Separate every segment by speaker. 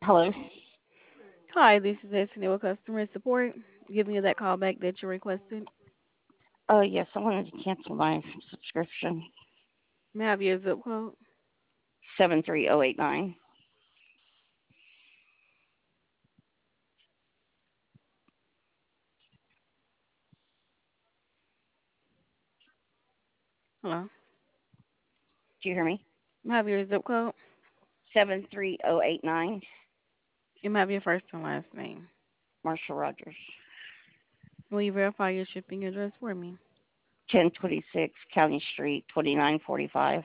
Speaker 1: Hello.
Speaker 2: Hi, this is Destiny with Customer Support. Giving you that call back that you requested.
Speaker 1: Oh, yes, I wanted to cancel my subscription.
Speaker 2: May I have your zip code?
Speaker 1: 73089.
Speaker 2: Hello.
Speaker 1: Do you hear me?
Speaker 2: May I have your zip code?
Speaker 1: 73089.
Speaker 2: And may I have your first and last name?
Speaker 1: Marshall Rogers.
Speaker 2: Will you verify your shipping address for me?
Speaker 1: 1026 County Street, 2945.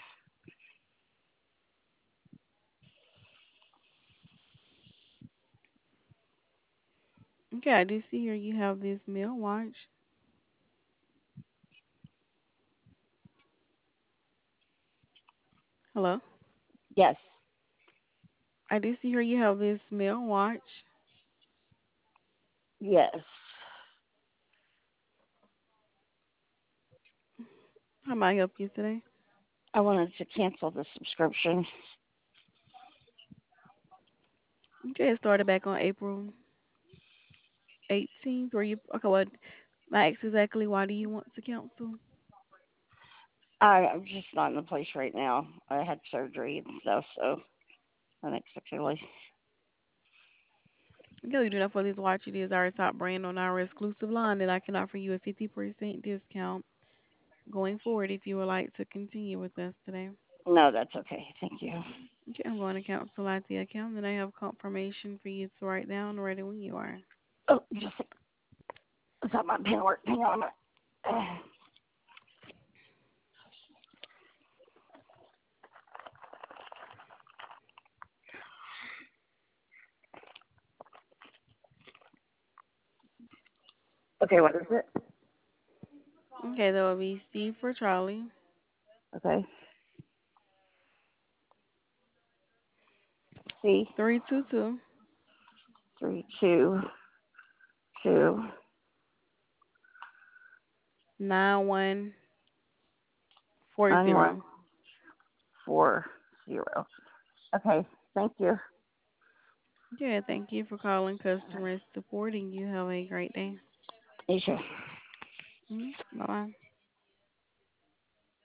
Speaker 2: Okay, I do see here you have this mail watch. Hello.
Speaker 1: Yes.
Speaker 2: I do see here you have this mail watch.
Speaker 1: Yes.
Speaker 2: How may I help you today?
Speaker 1: I wanted to cancel the subscription.
Speaker 2: Okay, it started back on April 18th. Were you okay? What? I asked exactly why do you want to cancel?
Speaker 1: I'm just not in the place right now. I had surgery and stuff, so unexpectedly.
Speaker 2: Okay, we do that for this watch. It is our top brand on our exclusive line that I can offer you a 50% discount going forward if you would like to continue with us today.
Speaker 1: No, that's okay. Thank you.
Speaker 2: Okay, I'm going to cancel out the account, and I have confirmation for you to write down ready when you are.
Speaker 1: Oh, just is that my pen work? Hang on a minute. Okay, what is it?
Speaker 2: Okay, that will be C for Charlie,
Speaker 1: Okay. C
Speaker 2: 322
Speaker 1: 322
Speaker 2: 9140.
Speaker 1: 9140. Okay, thank you.
Speaker 2: Yeah, thank you for calling customer support, and you have a great day.
Speaker 1: You too.
Speaker 2: Bye bye.